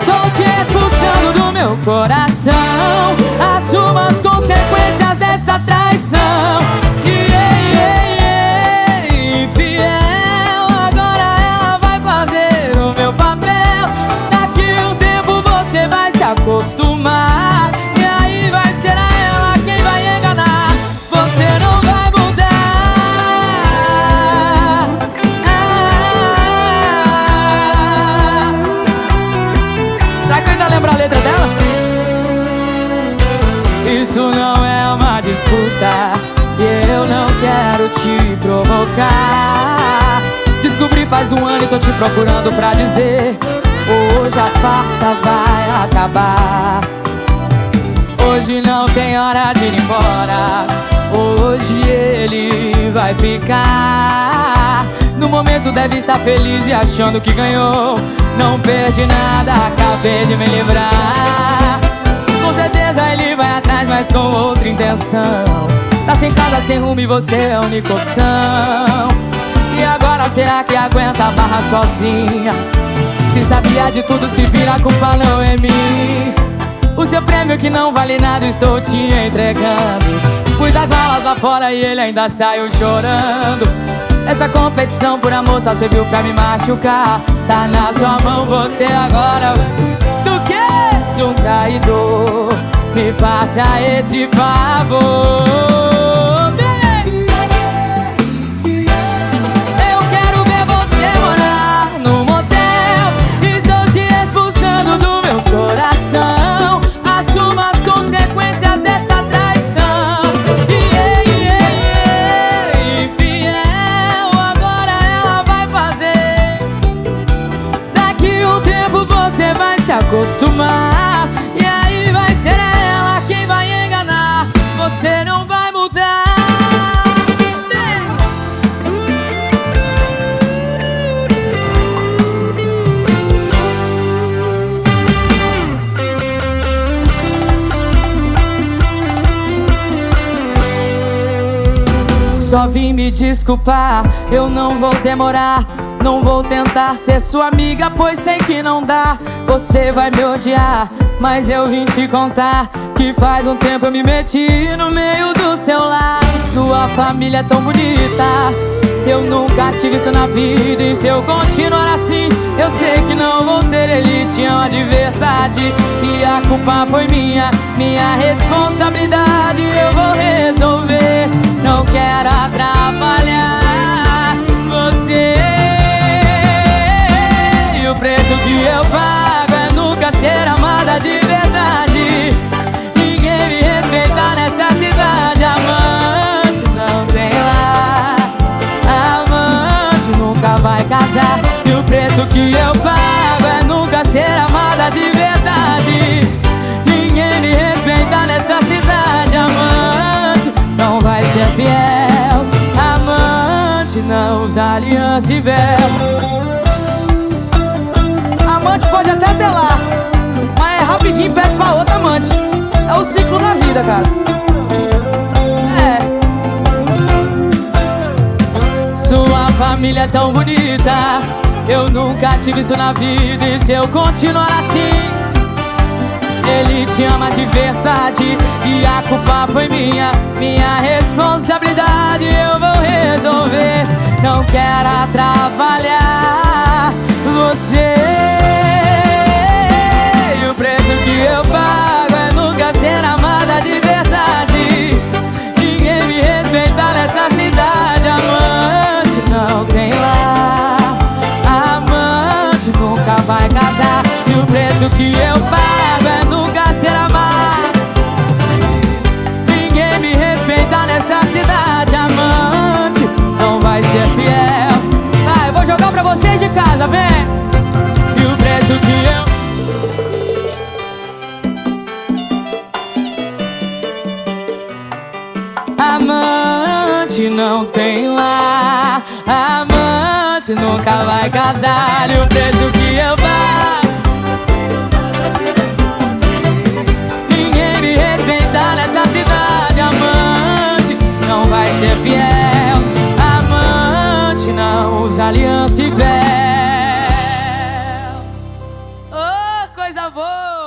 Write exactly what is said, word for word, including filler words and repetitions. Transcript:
Estou te expulsando do meu coração. Assuma as consequências dessa traição. Yeah, yeah, yeah. Infiel, agora ela vai fazer o meu papel. Daqui um tempo você vai se acostumar, e aí vai ser a ela quem vai enganar. Você não vai mudar. ah. Será que eu ainda lembro a letra dela? Isso não é uma disputa, e eu não quero te provocar. Descobri faz um ano e tô te procurando pra dizer: hoje a farsa vai acabar. Hoje não tem hora de ir embora. Hoje ele vai ficar. No momento deve estar feliz e achando que ganhou. Não perdi nada, acabei de me livrar. Com certeza ele vai atrás, mas com outra intenção. Tá sem casa, sem rumo e você é a única opção. E agora será que aguenta a barra sozinha? Se sabia de tudo, se vira, a culpa não é minha. O seu prêmio que não vale nada estou te entregando. Pus as malas lá fora e ele ainda saiu chorando. Essa competição por amor só serviu pra me machucar. Tá na sua mão, você agora do quê? De um traidor. Me faça esse favor. Assuma as consequências dessa traição. Yeah, yeah, yeah. Infiel, agora ela vai fazer. Daqui um tempo você vai se acostumar, e aí vai ser ela quem vai enganar. Você não vai mudar. Só vim me desculpar, eu não vou demorar. Não vou tentar ser sua amiga, pois sei que não dá. Você vai me odiar, mas eu vim te contar que faz um tempo eu me meti no meio do seu lar. Sua família é tão bonita, eu nunca tive isso na vida. E se eu continuar assim, eu sei que não vou ter. Ele te ama de verdade, e a culpa foi minha, minha responsabilidade. Eu vou resolver, não quero atrapalhar você. E o preço que eu pago é nunca ser amada de verdade. Ninguém me respeita nessa cidade. Amante não tem lá, amante nunca vai casar. E o preço que eu pago é nunca ser amada de verdade. Ninguém me respeita nessa cidade. Amante não vai ser fiel. Amante não usa aliança e véu. Amante pode até ter lá, mas é rapidinho, pede pra outra amante. É o ciclo da vida, cara. É. Sua família é tão bonita, eu nunca tive isso na vida. E se eu continuar assim, ele te ama de verdade, e a culpa foi minha, minha responsabilidade. Eu vou resolver, não quero atrapalhar você. E o preço que eu pago é nunca ser amada de verdade. Ninguém me respeita nessa cidade. Amante não tem lá, amante nunca vai casar. E o preço que eu pago é nunca ser amada. Ninguém me respeita nessa cidade. Amante não vai ser fiel. Vai, eu vou jogar pra vocês de casa, vem. E o preço que eu... Amante não tem lá, amante nunca vai casar. E o preço que eu pago, ninguém me respeita nessa cidade. Amante não vai ser fiel. Amante não usa aliança e véu. Oh, coisa favor!